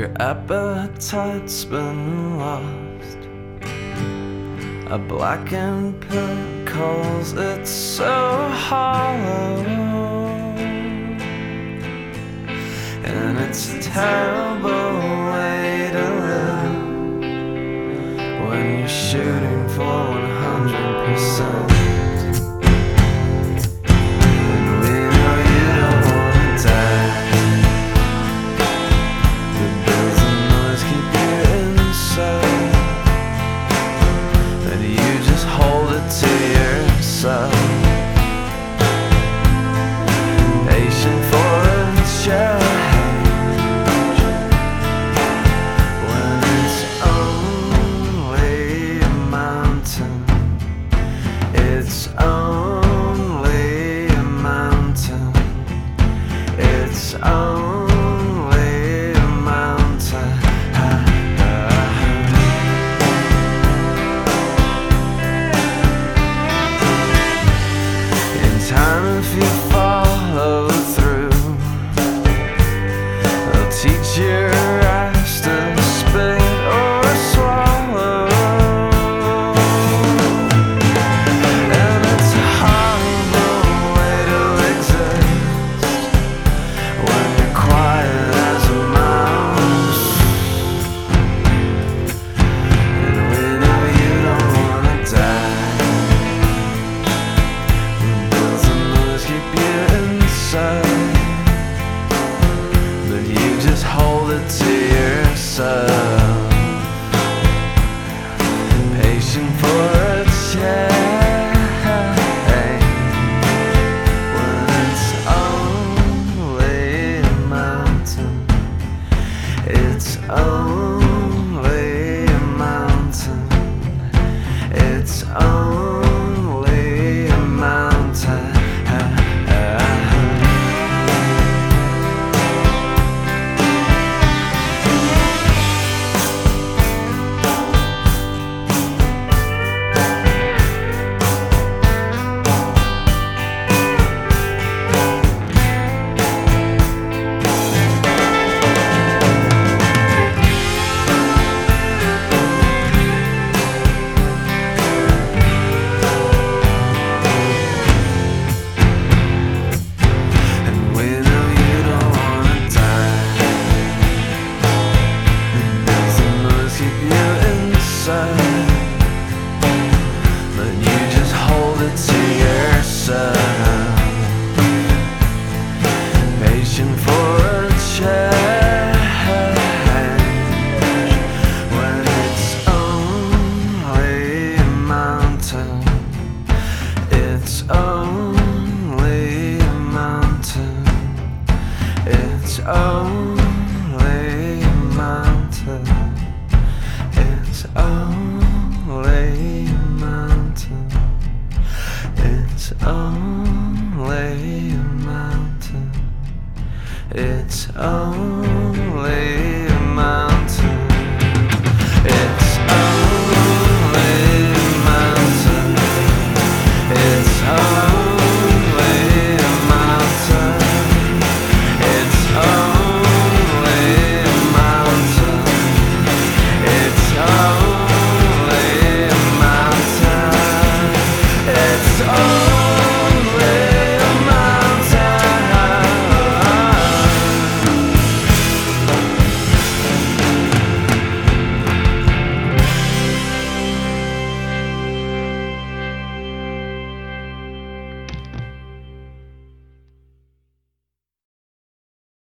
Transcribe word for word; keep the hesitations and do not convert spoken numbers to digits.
Your appetite's been lost. A blackened pit calls, it's so hollow, and it's a terrible way to live when you're shooting for one hundred percent. Patient for a change when it's only a mountain. It's only a mountain. It's only a mountain. In time, if you follow through, they'll teach your eyes to spit or swallow. And it's a horrible way to exist when you're quiet as a mouse. And we know you don't wanna die. Bills and noise keep you inside, but you just hold it to yourself. Patient for a change when it's only a mountain. It's only a mountain. It's only a mountain. But you just hold it to yourself. Patient for a change when it's only a mountain. It's only a mountain. It's only a mountain. It's only a mountain. It's only a mountain. It's only